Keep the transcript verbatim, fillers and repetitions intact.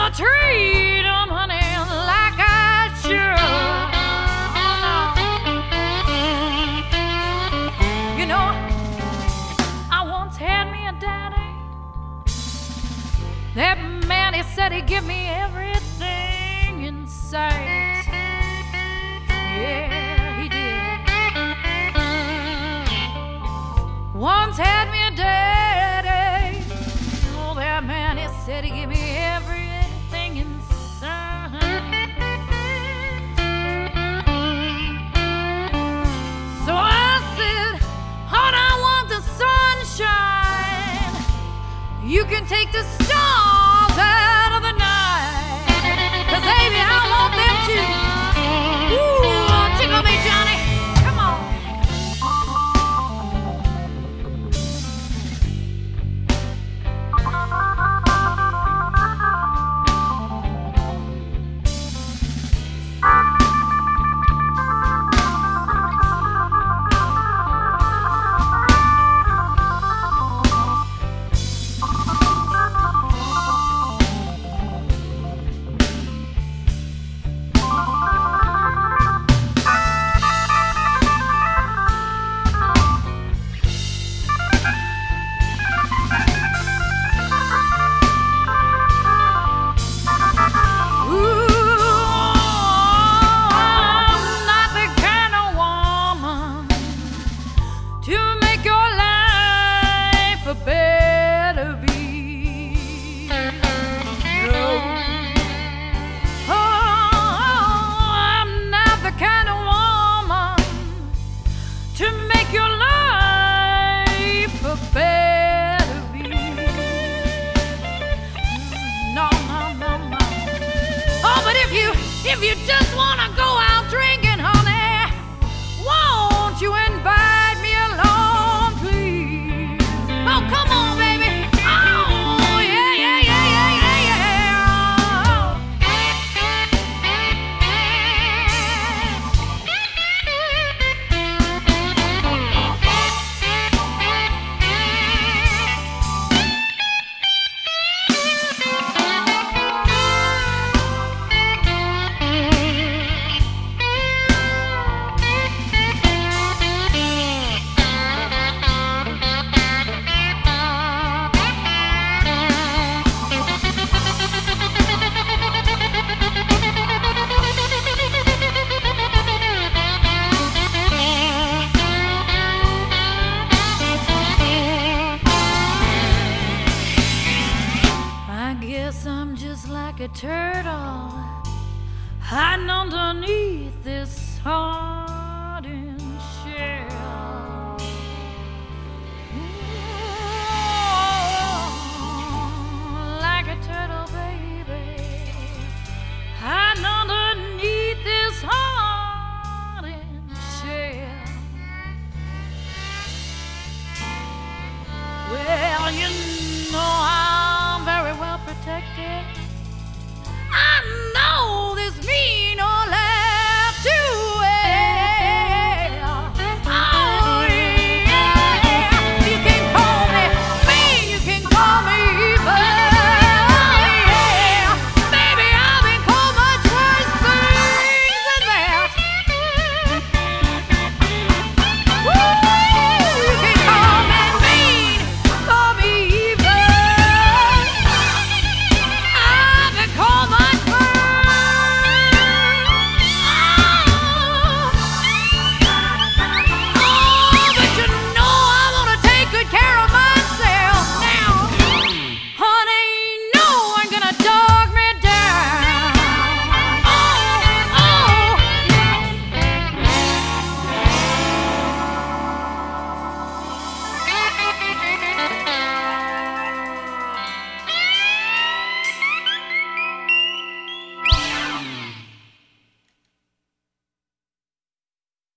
gonna treat him, honey, like I should. You know, I once had me a daddy. That man, he said he'd give me everything in sight. Yeah, he did. Once had me a daddy. Oh, that man, he said he'd give me everything in sight. So I said, "Hon, I want the sunshine. You can take the stars out of the night, 'cause baby, I want them too. Ooh, tickle me, Johnny. Come on." If you just wanna go out drinking, honey, won't you invite me along, please? Oh, come on, baby. Oh, yeah, yeah, yeah, yeah, yeah, yeah. I'm just like a turtle hiding underneath this heart.